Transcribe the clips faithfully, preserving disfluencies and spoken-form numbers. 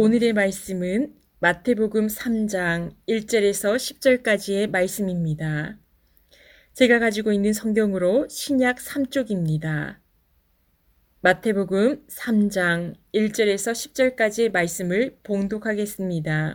오늘의 말씀은 마태복음 삼 장 일 절에서 십 절까지의 말씀입니다. 제가 가지고 있는 성경으로 신약 삼 쪽입니다. 마태복음 삼 장 일 절에서 십 절까지의 말씀을 봉독하겠습니다.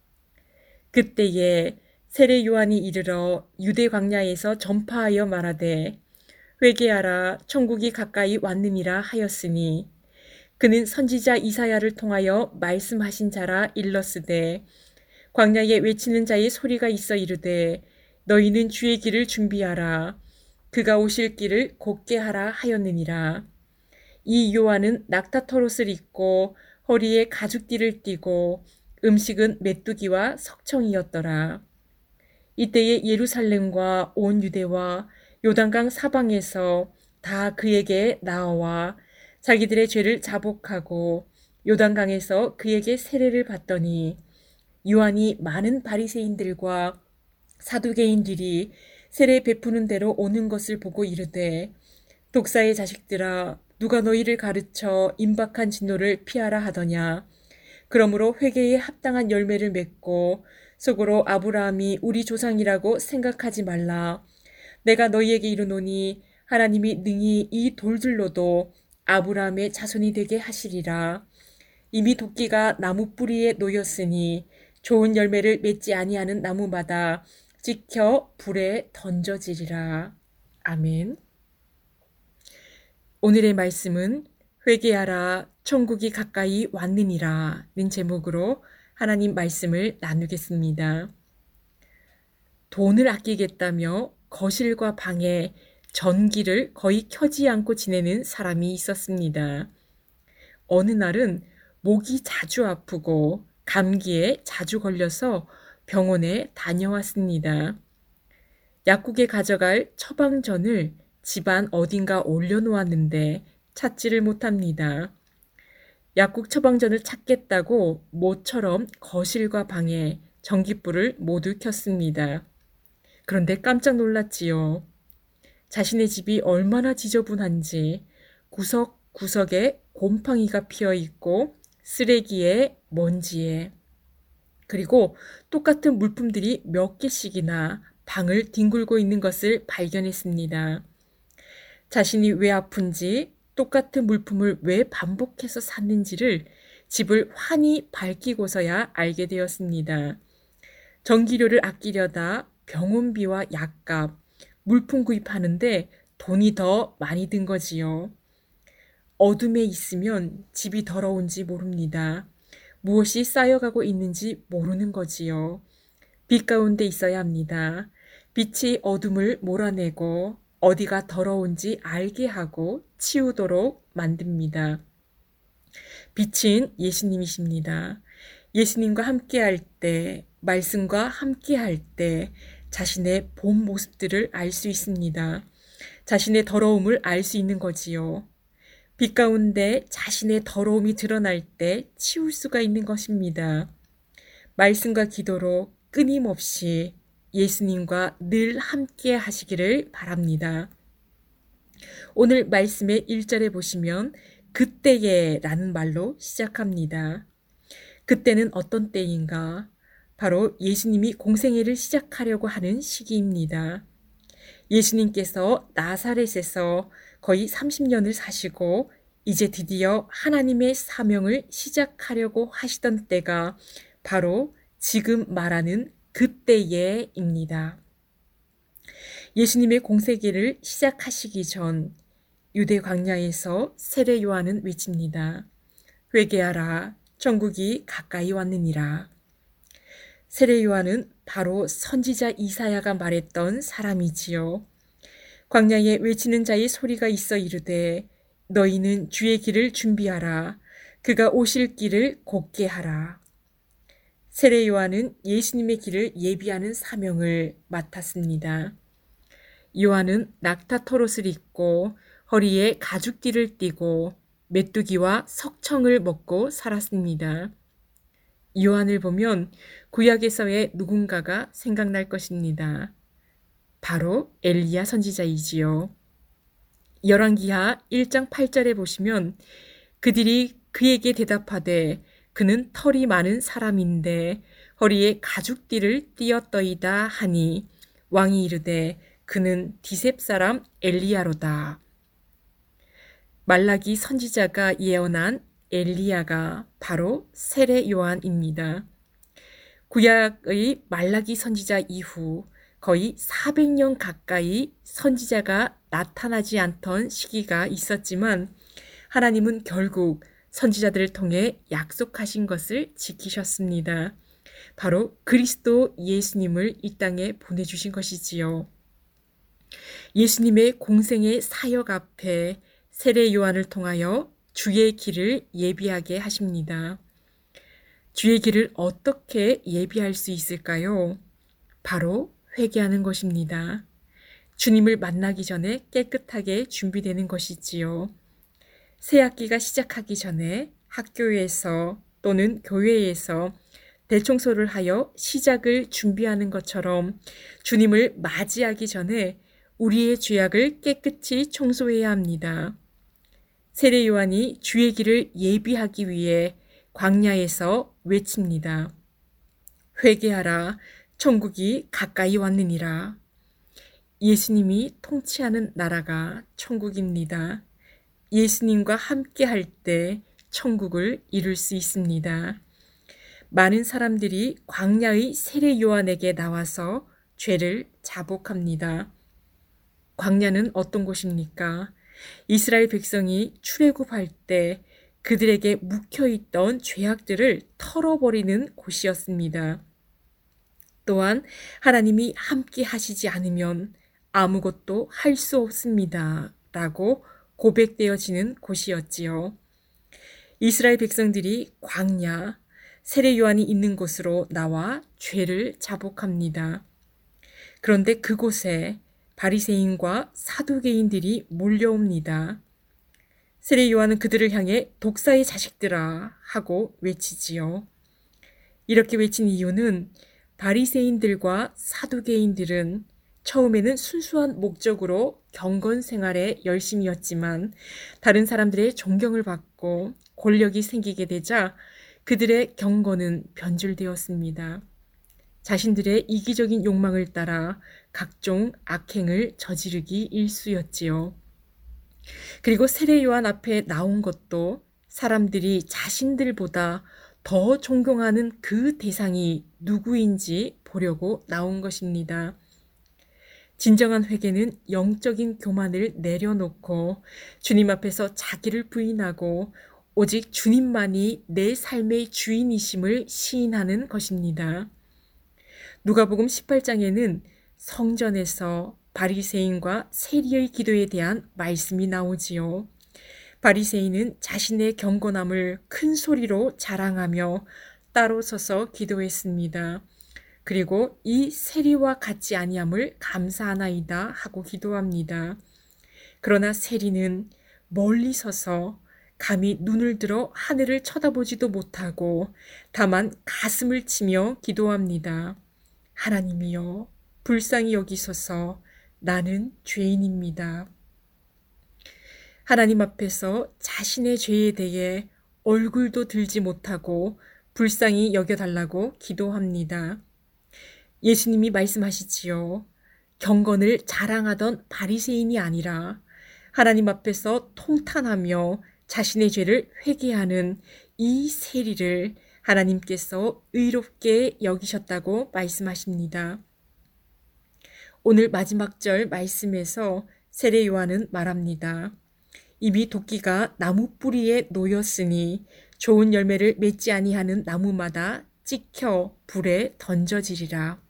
그때에 세례 요한이 이르러 유대 광야에서 전파하여 말하되 회개하라 천국이 가까이 왔느니라 하였으니 그는 선지자 이사야를 통하여 말씀하신 자라 일렀으되 광야에 외치는 자의 소리가 있어 이르되 너희는 주의 길을 준비하라 그가 오실 길을 곧게 하라 하였느니라. 이 요한은 낙타털옷을 입고 허리에 가죽띠를 띠고 음식은 메뚜기와 석청이었더라. 이때에 예루살렘과 온 유대와 요단강 사방에서 다 그에게 나와 자기들의 죄를 자복하고 요단강에서 그에게 세례를 받더니 요한이 많은 바리새인들과 사두개인들이 세례 베푸는 대로 오는 것을 보고 이르되 독사의 자식들아 누가 너희를 가르쳐 임박한 진노를 피하라 하더냐. 그러므로 회개에 합당한 열매를 맺고 속으로 아브라함이 우리 조상이라고 생각하지 말라. 내가 너희에게 이르노니 하나님이 능히 이 돌들로도 아브라함의 자손이 되게 하시리라. 이미 도끼가 나무 뿌리에 놓였으니 좋은 열매를 맺지 아니하는 나무마다 찍혀 불에 던져지리라. 아멘. 오늘의 말씀은 회개하라 천국이 가까이 왔느니라 는 제목으로 하나님 말씀을 나누겠습니다. 돈을 아끼겠다며 거실과 방에 전기를 거의 켜지 않고 지내는 사람이 있었습니다. 어느 날은 목이 자주 아프고 감기에 자주 걸려서 병원에 다녀왔습니다. 약국에 가져갈 처방전을 집안 어딘가 올려놓았는데 찾지를 못합니다. 약국 처방전을 찾겠다고 모처럼 거실과 방에 전깃불을 모두 켰습니다. 그런데 깜짝 놀랐지요. 자신의 집이 얼마나 지저분한지 구석구석에 곰팡이가 피어있고 쓰레기에 먼지에 그리고 똑같은 물품들이 몇 개씩이나 방을 뒹굴고 있는 것을 발견했습니다. 자신이 왜 아픈지 똑같은 물품을 왜 반복해서 샀는지를 집을 환히 밝히고서야 알게 되었습니다. 전기료를 아끼려다 병원비와 약값, 물품 구입하는데 돈이 더 많이 든 거지요. 어둠에 있으면 집이 더러운지 모릅니다. 무엇이 쌓여가고 있는지 모르는 거지요. 빛 가운데 있어야 합니다. 빛이 어둠을 몰아내고 어디가 더러운지 알게 하고 치우도록 만듭니다. 빛은 예수님이십니다. 예수님과 함께할 때, 말씀과 함께할 때 자신의 본 모습들을 알 수 있습니다. 자신의 더러움을 알 수 있는 거지요. 빛 가운데 자신의 더러움이 드러날 때 치울 수가 있는 것입니다. 말씀과 기도로 끊임없이 예수님과 늘 함께 하시기를 바랍니다. 오늘 말씀의 일 절에 보시면 그때에 라는 말로 시작합니다. 그때는 어떤 때인가? 바로 예수님이 공생애를 시작하려고 하는 시기입니다. 예수님께서 나사렛에서 거의 삼십 년을 사시고 이제 드디어 하나님의 사명을 시작하려고 하시던 때가 바로 지금 말하는 그때에입니다. 예수님의 공생애를 시작하시기 전 유대 광야에서 세례 요한은 외칩니다. 회개하라 천국이 가까이 왔느니라. 세례 요한은 바로 선지자 이사야가 말했던 사람이지요. 광야에 외치는 자의 소리가 있어 이르되 너희는 주의 길을 준비하라 그가 오실 길을 곧게 하라. 세례 요한은 예수님의 길을 예비하는 사명을 맡았습니다. 요한은 낙타털옷을 입고 허리에 가죽띠를 띠고 메뚜기와 석청을 먹고 살았습니다. 요한을 보면 구약에서의 누군가가 생각날 것입니다. 바로 엘리야 선지자이지요. 열왕기하 일 장 팔 절에 보시면 그들이 그에게 대답하되 그는 털이 많은 사람인데 허리에 가죽띠를 띠었더이다 하니 왕이 이르되 그는 디셉 사람 엘리야로다. 말라기 선지자가 예언한 엘리야가 바로 세례 요한입니다. 구약의 말라기 선지자 이후 거의 사백 년 가까이 선지자가 나타나지 않던 시기가 있었지만 하나님은 결국 선지자들을 통해 약속하신 것을 지키셨습니다. 바로 그리스도 예수님을 이 땅에 보내주신 것이지요. 예수님의 공생의 사역 앞에 세례 요한을 통하여 주의 길을 예비하게 하십니다. 주의 길을 어떻게 예비할 수 있을까요? 바로 회개하는 것입니다. 주님을 만나기 전에 깨끗하게 준비되는 것이지요. 새 학기가 시작하기 전에 학교에서 또는 교회에서 대청소를 하여 시작을 준비하는 것처럼 주님을 맞이하기 전에 우리의 죄악을 깨끗이 청소해야 합니다. 세례 요한이 주의 길을 예비하기 위해 광야에서 외칩니다. 회개하라, 천국이 가까이 왔느니라. 예수님이 통치하는 나라가 천국입니다. 예수님과 함께 할 때 천국을 이룰 수 있습니다. 많은 사람들이 광야의 세례 요한에게 나와서 죄를 자복합니다. 광야는 어떤 곳입니까? 이스라엘 백성이 출애굽할 때 그들에게 묵혀있던 죄악들을 털어버리는 곳이었습니다. 또한 하나님이 함께 하시지 않으면 아무것도 할 수 없습니다. 라고 고백되어지는 곳이었지요. 이스라엘 백성들이 광야, 세례 요한이 있는 곳으로 나와 죄를 자복합니다. 그런데 그곳에 바리새인과 사두개인들이 몰려옵니다. 세례 요한은 그들을 향해 독사의 자식들아 하고 외치지요. 이렇게 외친 이유는 바리새인들과 사두개인들은 처음에는 순수한 목적으로 경건 생활에 열심이었지만 다른 사람들의 존경을 받고 권력이 생기게 되자 그들의 경건은 변질되었습니다. 자신들의 이기적인 욕망을 따라 각종 악행을 저지르기 일쑤였지요. 그리고 세례 요한 앞에 나온 것도 사람들이 자신들보다 더 존경하는 그 대상이 누구인지 보려고 나온 것입니다. 진정한 회개는 영적인 교만을 내려놓고 주님 앞에서 자기를 부인하고 오직 주님만이 내 삶의 주인이심을 시인하는 것입니다. 누가복음 십팔 장에는 성전에서 바리새인과 세리의 기도에 대한 말씀이 나오지요. 바리새인은 자신의 경건함을 큰 소리로 자랑하며 따로 서서 기도했습니다. 그리고 이 세리와 같지 아니함을 감사하나이다 하고 기도합니다. 그러나 세리는 멀리 서서 감히 눈을 들어 하늘을 쳐다보지도 못하고 다만 가슴을 치며 기도합니다. 하나님이여, 불쌍히 여기소서. 나는 죄인입니다. 하나님 앞에서 자신의 죄에 대해 얼굴도 들지 못하고 불쌍히 여겨달라고 기도합니다. 예수님이 말씀하시지요. 경건을 자랑하던 바리새인이 아니라 하나님 앞에서 통탄하며 자신의 죄를 회개하는 이 세리를 하나님께서 의롭게 여기셨다고 말씀하십니다. 오늘 마지막 절 말씀에서 세례 요한은 말합니다. 이미 도끼가 나무 뿌리에 놓였으니 좋은 열매를 맺지 아니하는 나무마다 찍혀 불에 던져지리라.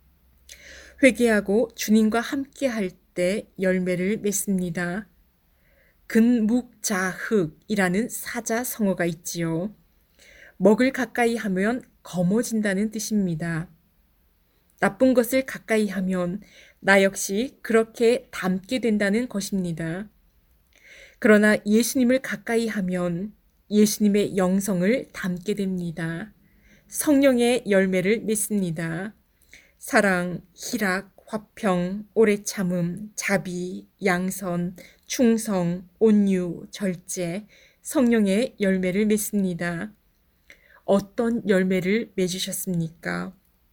회개하고 주님과 함께 할 때 열매를 맺습니다. 근묵자흑이라는 사자성어가 있지요. 먹을 가까이 하면 검어진다는 뜻입니다. 나쁜 것을 가까이 하면 나 역시 그렇게 닮게 된다는 것입니다. 그러나 예수님을 가까이 하면 예수님의 영성을 담게 됩니다. 성령의 열매를 맺습니다. 사랑, 희락, 화평, 오래 참음, 자비, 양선, 충성, 온유, 절제, 성령의 열매를 맺습니다. 어떤 열매를 맺으셨습니까?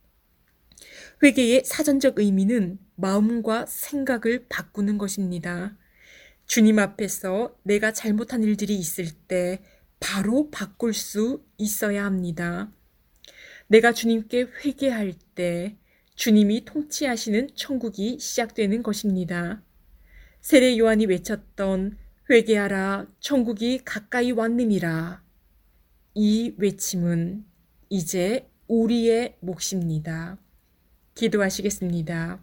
회개의 사전적 의미는 마음과 생각을 바꾸는 것입니다. 주님 앞에서 내가 잘못한 일들이 있을 때 바로 바꿀 수 있어야 합니다. 내가 주님께 회개할 때 주님이 통치하시는 천국이 시작되는 것입니다. 세례 요한이 외쳤던 회개하라 천국이 가까이 왔느니라. 이 외침은 이제 우리의 몫입니다. 기도하시겠습니다.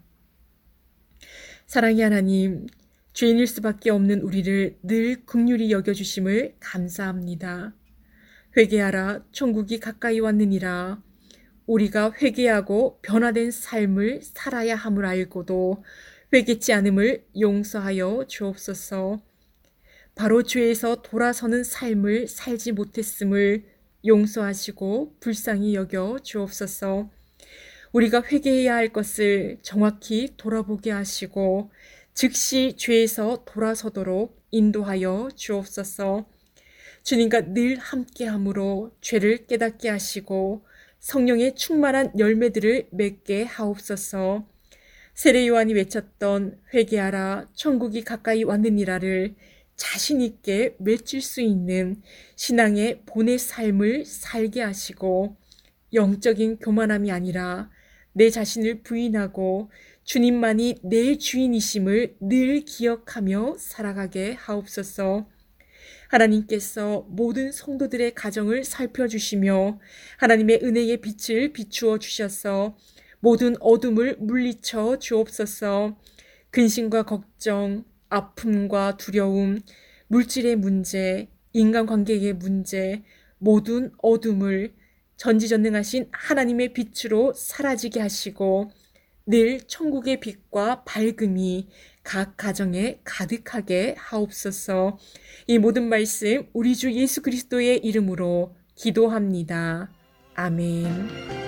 사랑의 하나님, 죄인일 수밖에 없는 우리를 늘 긍휼히 여겨주심을 감사합니다. 회개하라 천국이 가까이 왔느니라. 우리가 회개하고 변화된 삶을 살아야 함을 알고도 회개치 않음을 용서하여 주옵소서. 바로 죄에서 돌아서는 삶을 살지 못했음을 용서하시고 불쌍히 여겨 주옵소서. 우리가 회개해야 할 것을 정확히 돌아보게 하시고 즉시 죄에서 돌아서도록 인도하여 주옵소서. 주님과 늘 함께함으로 죄를 깨닫게 하시고 성령의 충만한 열매들을 맺게 하옵소서. 세례 요한이 외쳤던 회개하라 천국이 가까이 왔느니라를 자신 있게 외칠 수 있는 신앙의 본의 삶을 살게 하시고 영적인 교만함이 아니라 내 자신을 부인하고 주님만이 내 주인이심을 늘 기억하며 살아가게 하옵소서. 하나님께서 모든 성도들의 가정을 살펴주시며 하나님의 은혜의 빛을 비추어 주셔서 모든 어둠을 물리쳐 주옵소서. 근심과 걱정, 아픔과 두려움, 물질의 문제, 인간관계의 문제, 모든 어둠을 전지전능하신 하나님의 빛으로 사라지게 하시고 늘 천국의 빛과 밝음이 각 가정에 가득하게 하옵소서. 이 모든 말씀 우리 주 예수 그리스도의 이름으로 기도합니다. 아멘.